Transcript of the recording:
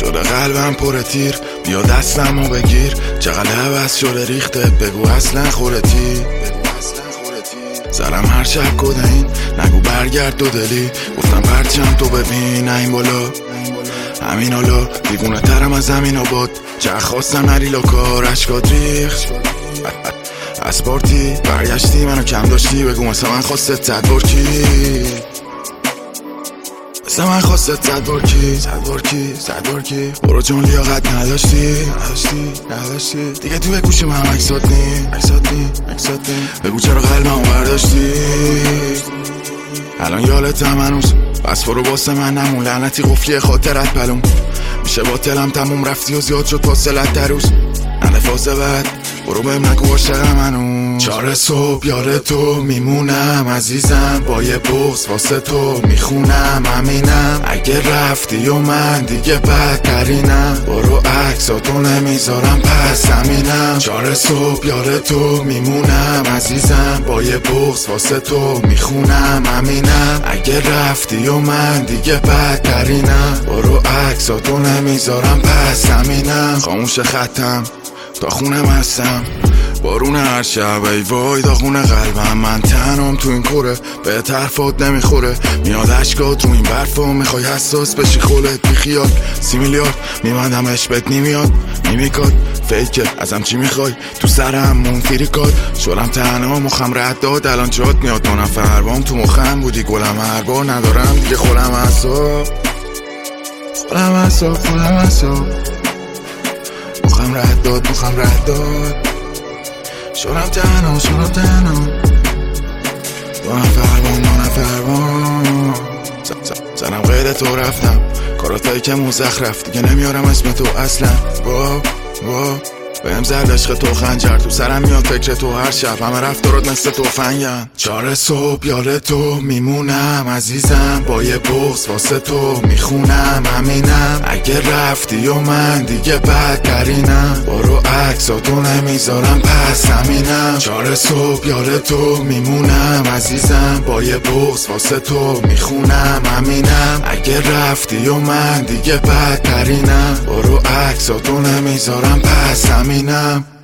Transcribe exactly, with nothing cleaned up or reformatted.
شده قلبم پر تیر، بیا دستمو بگیر، چقدر عوض شده ریخته، بگو اصلا خودتی. زرم هر شب کدین، نگو برگرد دو دلی، گفتم پرچم تو ببین این بالا همین حالا، دیوونه ترم از زمین آباد، چه خواستم نریلا کار اشکات ریخت از پارتی برگشتی منو کم داشتی، بگو مثل من خواستت صد بار کی، مثل من خواستت صد بار کی، صد بار کی، صد بار کی، برو جون لیاقت نداشتی نداشتی نداشتی دیگه تو گوش من عکسات نی عکسات نی عکسات نی، بگو چرا قلبمو برداشتی الان یالتم هنوز، بس برو واسه من نمون، لعنتی قفلی خاطرت پلوم میشه با تلم تموم، رفتی و زیاد شد فاصلت در روز، نده فازه بد برو بهم نگو عاشقم هنوز. چهار صبح یاد تو میمونم عزیزم، با یه بغض واسه تو میخونم همینم، اگه رفتی و من دیگه بدترینم، برو عکساتو نمیذارم پس همینم. چهار صبح یاد تو میمونم عزیزم، با یه بغض واسه تو میخونم همینم، اگه رفتی و من دیگه بدترینم، برو عکساتو نمیذارم پس همینم. خاموش خطم تا خونم هستم، بارون هر شب ای وای داغون قلبم، من تنم تو این کوره به طرفات نمیخوره، میاد اشکات رو این برفا، میخوای حساس بشی خولت بی خیال، سی میلیارد میمندمش بهت نمیاد نمیکاد فیکه ازم چی میخوای تو سرم منفیریکات، شلم تنها مخم رد داد الان جات میاد، دو نفر بام تو مخم بودی گلم هر بار ندارم دیگه خولم حساب خولم حساب خولم حساب مخم رد داد مخم رد داد، شدم تنها شدم تنها، دو نفر بام دو نفر بام، زنم غیر تو رفتم کاراتایی که مزخرف، دیگه نمیارم اسم تو اصلا، وا وا بهم زد عشق تو خنجر، تو سرم میاد فکر تو هر شب، همه رفتارات مثل توفنگن. چهار صبح یاد تو میمونم عزیزم، با یه بغض واسه تو میخونم همینم، اگه رفتی و من دیگه بدترینم، برو عکساتو نمیذارم پس همینم. چهار صبح یاد تو میمونم عزیزم، با یه بغض واسه تو میخونم همینم، اگه رفتی و من دیگه بدترینم، برو عکساتو نمیذارم پس همینم.